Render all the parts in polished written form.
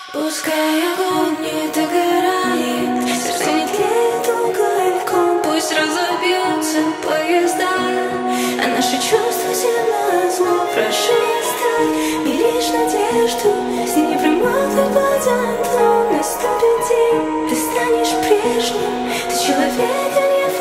Пускай огонь не догорает, сердце не тлеет угольком. Пусть разобьются поезда, а наши чувства всем назло. Прошу, оставь мне лишь надежду, с ней не промокнут глаза. Но наступит день, ты станешь прежним, ты человек, а не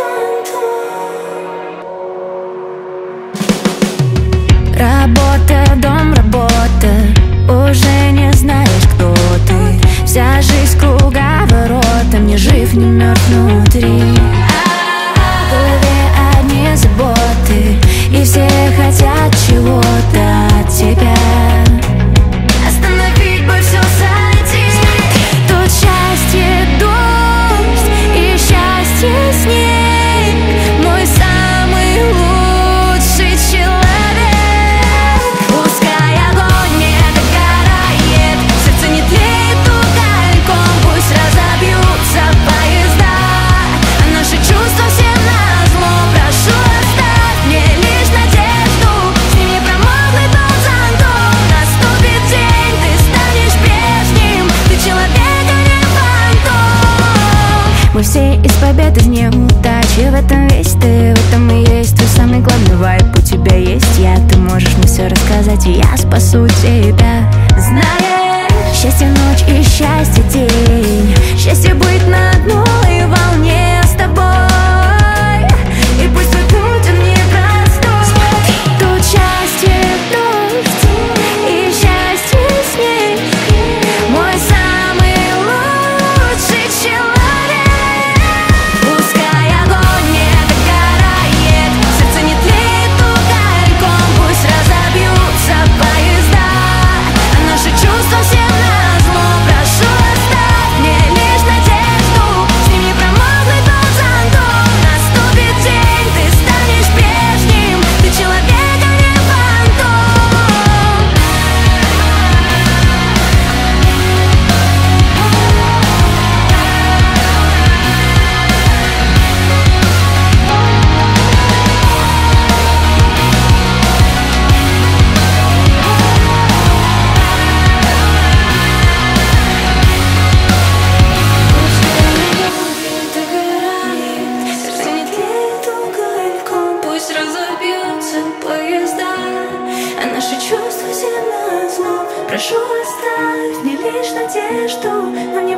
фантом. Работа, дом, работа, уже не знаешь, кто ты. Вся жизнь круговоротом, ни жив, ни мертв внутри. В голове одни заботы, и все хотят чего-то от тебя. Остановить бы все сойти. Тут счастье дождь и счастье снег, мой самый лучший человек. Пускай огонь не догорает, сердце не тлеет угольком. Пусть разобьются поезда, а наши чувства всем назло. Прошу, оставь мне лишь надежду, с ним не промокнет под зонтом. Наступит день, ты станешь прежним, ты человек, а не фантом. Мы все из побед, из неудачи, в этом весь ты, в этом и есть твой самый главный вайб. У тебя есть я, ты можешь мне все рассказать, и я спасу тебя. Знаешь, счастье ночь и счастье день, счастье быть на одной волне с тобой. И пусть твой путь он непростой. Тут счастье дождь и счастье снег, мой самый лучший человек. Пускай огонь не догорает, сердце не тлеет угольком. Пусть разобьются поезда, а наши чувства всем назло. Прошу, оставь мне лишь надежду, с ним не промокнет под зонтом. Наступит день, ты станешь прежним, ты человек, а не фантом. Сердце не тлеет угольком. Пусть разобьются поезда, а наши чувства всем назло. Прошу, оставь мне лишь надежду, но